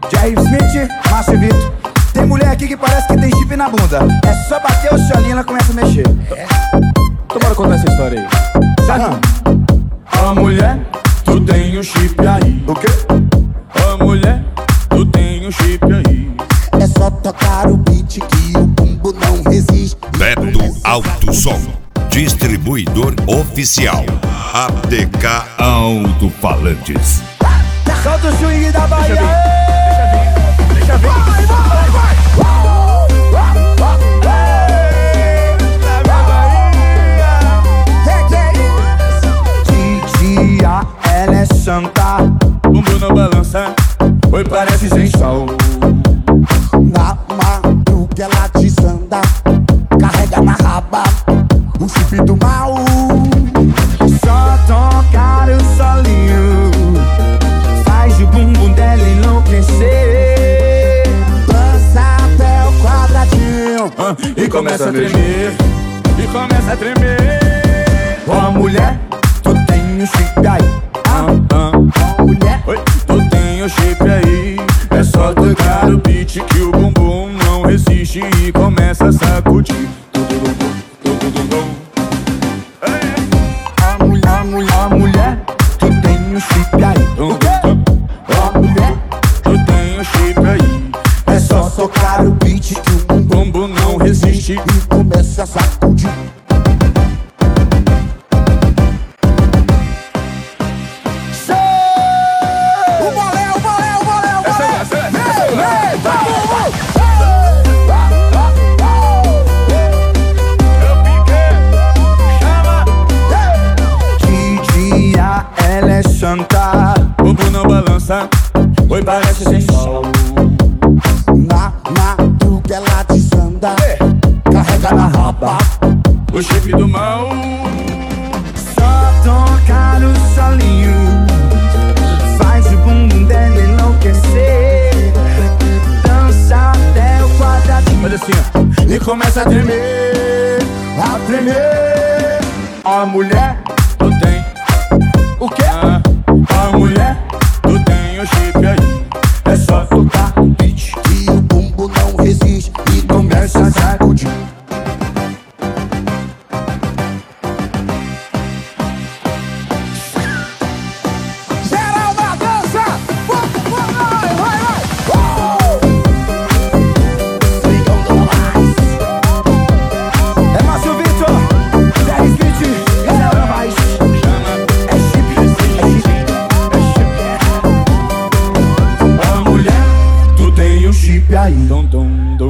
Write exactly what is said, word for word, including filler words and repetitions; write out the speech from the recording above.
Jerry Smith, Márcio Vitor. Tem mulher aqui que parece que tem chip na bunda. É só bater o cholinho e ela começa a mexer. É. Então bora contar essa história aí. Certo? Ó mulher, tu tem um chip aí. O quê? Ó mulher, tu tem um chip aí. É só tocar o beat que o bumbo não resiste. Beto Alto Som, distribuidor oficial. A D K Alto-Falantes. Solta o swing da Bahia. Deixa vir, Vai, vai, vai. Titia, ela é santa. bumbum na balança, oi parece sensual. Na madruga ela desanda, carrega na raba o chip do mal. Só tocar o solinho faz o bumbum dela enlouquecer. Dança até o quadradinho ah, E começa a tremer, e começa a tremer. Ó mulher, tu tem um chip aí. Ah, ah. Ó mulher, Oi, tu tem o chip aí. É só tocar o beat que o bumbum não resiste e começa a sacudir. ó mulher, mulher, ó mulher, tu tem um chip aí. O quê? Ó mulher, Tu tem o chip aí. é só tocar o beat que o O bumbum não resiste. e começa a sacudir. O bolé, o bolé, o bolé, o bolé. Essa, essa, essa, Ei, vamos! Eu piquei, chama. Titia, ela é santa. Bumbum na balança, oi parece sensual. Na madruga ela desanda, carrega na raba O chip do mal. Só tocar o solinho faz o bumbum dela enlouquecer. Dança até o quadradinho. Olha assim, ó. E começa a tremer, a tremer. Ó mulher, Tu tem, o quê? ah, Ó mulher, tu tem o chip aí. é só tocar o beat e o bumbo não resiste e começa a sacudir. Geral na dança, vai, vai, vai, vai. É Márcio Vitor, Jerry Smith, Zé mais. É chip, é chip, é chip. Ó mulher, tu tem um chip aí. Dum, dum, dum.